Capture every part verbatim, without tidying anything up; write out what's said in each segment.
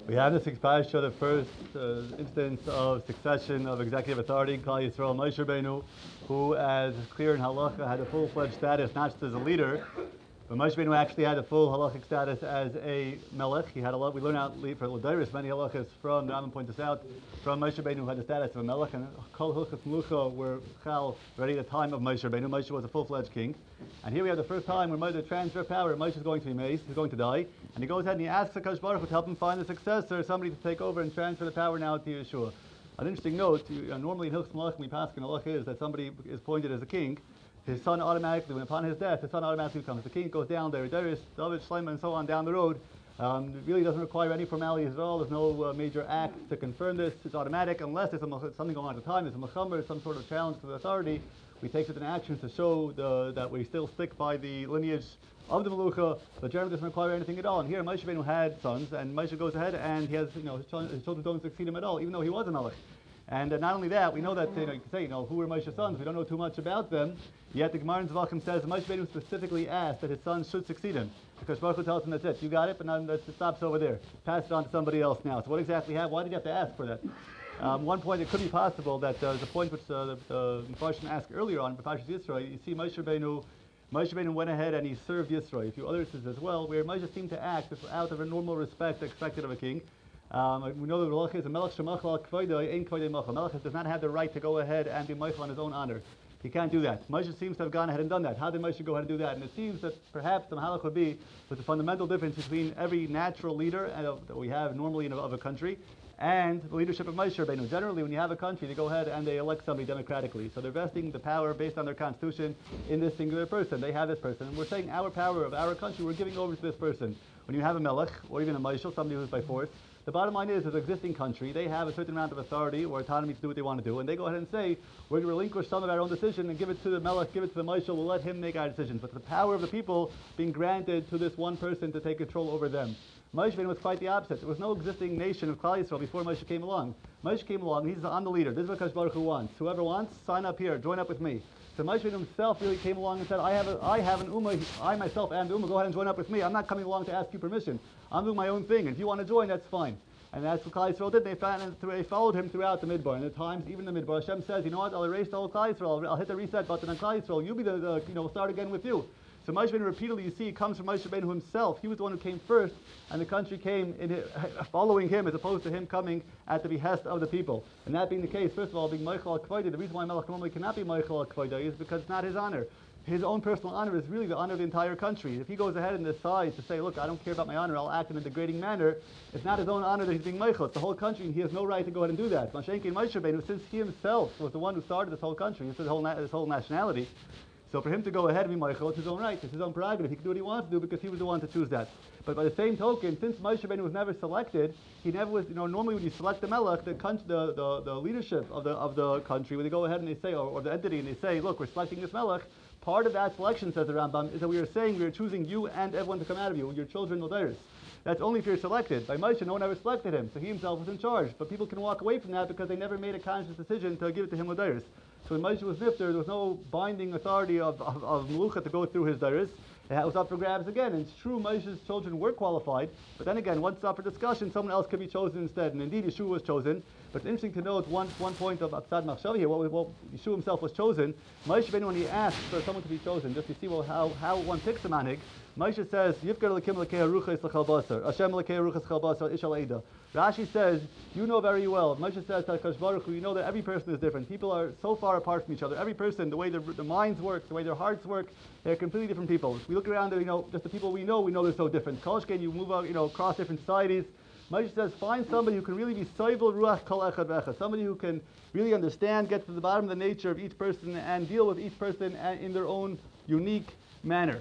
We have this Parsha, the first uh, instance of succession of executive authority in Klal Yisrael, Moshe Rabbeinu, who, as clear in halacha, had a full-fledged status, not just as a leader, but Moshe Rabbeinu actually had a full halachic status as a melech. He had a lot. We learn out for L'dairis many halachas from. The Rambam points this out from Moshe Rabbeinu, who had the status of a melech, and Kol Hilchos Melucha were chal already at the time of Moshe Rabbeinu. Moshe was a full-fledged king, and here we have the first time where Moshe the transfer of power. Moshe is going to be maced. He's going to die, and he goes ahead and he asks Hakadosh Baruch Hu to help him find a successor, somebody to take over and transfer the power now to Yeshua. An interesting note: you, uh, normally in Hilchos Melachim, we pass in halach is that somebody is appointed as a king. His son automatically, when upon his death, his son automatically becomes the king, goes down there, Darius, David, Shlomo, and so on down the road. Um, it really doesn't require any formalities at all. There's no uh, major act to confirm this. It's automatic unless there's a, something going on at the time. There's a mechamer, some sort of challenge to the authority. We take certain actions to show the, that we still stick by the lineage of the Melucha. The generally doesn't require anything at all. And here Moshe Rabbeinu had sons, and Moshe goes ahead and he has, you know, his, ch- his children don't succeed him at all, even though he was a melech. And uh, not only that, we know that, you know, you can say, you know, who were Moshe's sons? We don't know too much about them. Yet the Gemara in Zvachim says Moshe Rabbeinu specifically asked that his sons should succeed him. Because Baruch Hu tells him, that's it, you got it, but now it stops over there. Pass it on to somebody else now. So what exactly happened? Why did you have to ask for that? Um, one point, it could be possible that uh, the point which uh, the, the Mepharshim asked earlier on, Parshas Yisro, you see Moshe Rabbeinu, Moshe Rabbeinu went ahead and he served Yisro. A few other instances as well, where Moshe seemed to act out of a normal respect expected of a king. Um, we know that the Melech is a Melech Shemachal Kvoidoi, Ein Kvoidoi Machal. Melech does not have the right to go ahead and be Meichel on his own honor. He can't do that. Moshe seems to have gone ahead and done that. How did Moshe go ahead and do that? And it seems that perhaps the Mahalach would be with the fundamental difference between every natural leader uh, that we have normally in a, of a country and the leadership of Moshe Rabbeinu. Generally, when you have a country, they go ahead and they elect somebody democratically. So they're vesting the power based on their constitution in this singular person. They have this person. And we're saying our power of our country, we're giving over to this person. When you have a melech, or even a Moshe, somebody who's by force, the bottom line is, as an existing country, they have a certain amount of authority or autonomy to do what they want to do, and they go ahead and say, we're going to relinquish some of our own decision and give it to the Melech, give it to the Moshe, we'll let him make our decisions. But the power of the people being granted to this one person to take control over them. Moshe Rabbeinu was quite the opposite. There was no existing nation of Klal Yisrael before Moshe came along. Moshe came along, he's I'm the leader. This is what Kadosh Baruch Hu wants. Whoever wants, sign up here, join up with me. So Moshe Rabbeinu himself really came along and said, I have a, I have an Ummah, I myself am the Ummah, go ahead and join up with me. I'm not coming along to ask you permission. I'm doing my own thing. And if you want to join, that's fine. And that's what Klal Yisrael did. They, found, they followed him throughout the Midbar. And at times, even the Midbar, Hashem says, you know what, I'll erase the whole Klal Yisrael. I'll hit the reset button on Klal Yisrael. You'll be the, the you know, we'll start again with you. So Moshe Rabbeinu repeatedly, you see, it comes from Moshe Rabbeinu himself. He was the one who came first, and the country came in his, following him, as opposed to him coming at the behest of the people. And that being the case, first of all, being Meichel al-Kvoida, the reason why Melech normally cannot be Meichel al-Kvoida is because it's not his honor. His own personal honor is really the honor of the entire country. If he goes ahead and decides to say, look, I don't care about my honor, I'll act in a degrading manner, it's not his own honor that he's being Meichel, it's the whole country, and he has no right to go ahead and do that. Mashenki and Moshe Rabbeinu, since he himself was the one who started this whole country, this whole, na- this whole nationality, so for him to go ahead and be Meichel, it's his own right, it's his own prerogative. He can do what he wants to do because he was the one to choose that. But by the same token, since Moshe Rabbeinu was never selected, he never was, you know, normally when you select the Melech, the, country, the, the, the leadership of the of the country, when they go ahead and they say, or, or the entity, and they say, look, we're selecting this Melech, part of that selection, says the Rambam, is that we are saying we are choosing you and everyone to come out of you, your children, L'dairis. That's only if you're selected. By Moshe, no one ever selected him, so he himself was in charge. But people can walk away from that because they never made a conscious decision to give it to him L'dairis. So when Moshe was nifter, there was no binding authority of, of, of Melucha to go through his Dairis. It was up for grabs again. And it's true, Moshe's children were qualified, but then again, once it's up for discussion, someone else could be chosen instead. And indeed, Yeshua was chosen. But it's interesting to note one, one point of Absad Machshav here, what, what Yeshua himself was chosen. Moshe Rabbeinu, when he asked for someone to be chosen, just to see well, how, how one picks a manig, Moshe says, Yivkar l'kim l'kei haruchas l'chal basar, Hashem l'kei haruchas l'chal basar, ishal eida. Rashi says, you know very well, Moshe says to Hakadosh Baruch Hu, you know that every person is different. People are so far apart from each other. Every person, the way their, their minds work, the way their hearts work, they're completely different people. If we look around, you know, just the people we know, we know they're so different. Kolshken, you move out, you know, across different societies. Moshe says, find somebody who can really be soivel ruach kol echad v'echad, somebody who can really understand, get to the bottom of the nature of each person, and deal with each person in their own unique manner.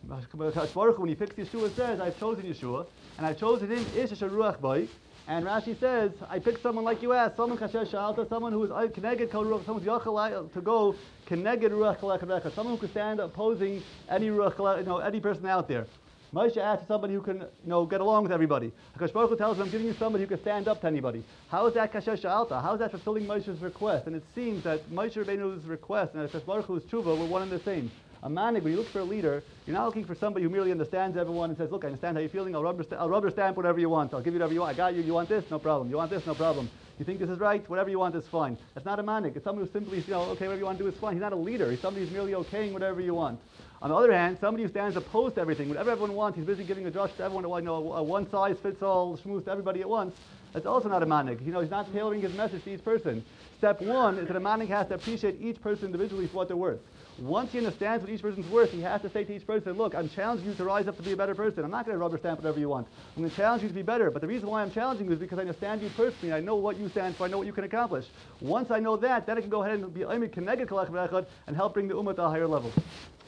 When he picks Yeshua, says, I've chosen Yeshua, and I've chosen him, Ish Asher Ruach Bai. And Rashi says, I picked someone like you asked, someone kasher shalta, someone who is connected kol ruach, someone who's yachal to go connected ruach kol echad v'echad, someone who can stand opposing any ruach, you know, any person out there. Moshe asked somebody who can, you know, get along with everybody. Hakadosh Baruch Hu tells him, I'm giving you somebody who can stand up to anybody. How is that kasher sha'alta? How is that fulfilling Moshe's request? And it seems that Moshe Rabbeinu's request and Hakadosh Baruch Hu's tshuva were one and the same. A manik, when you look for a leader, you're not looking for somebody who merely understands everyone and says, look, I understand how you're feeling, I'll rubber, st- I'll rubber stamp whatever you want, I'll give you whatever you want, I got you, you want this, no problem, you want this, no problem. You think this is right, whatever you want is fine. That's not a manik, it's somebody who simply, you know, okay, whatever you want to do is fine. He's not a leader, he's somebody who's merely okaying whatever you want. On the other hand, somebody who stands opposed to everything, whatever everyone wants, he's busy giving a drush to everyone, you know, a one-size-fits-all schmooze to everybody at once. That's also not a manik. You know, he's not tailoring his message to each person. Step one is that a manik has to appreciate each person individually for what they're worth. Once he understands what each person's worth, he has to say to each person, look, I'm challenging you to rise up to be a better person. I'm not going to rubber stamp whatever you want. I'm going to challenge you to be better. But the reason why I'm challenging you is because I understand you personally. I know what you stand for. I know what you can accomplish. Once I know that, then I can go ahead and be and help bring the ummah to a higher level.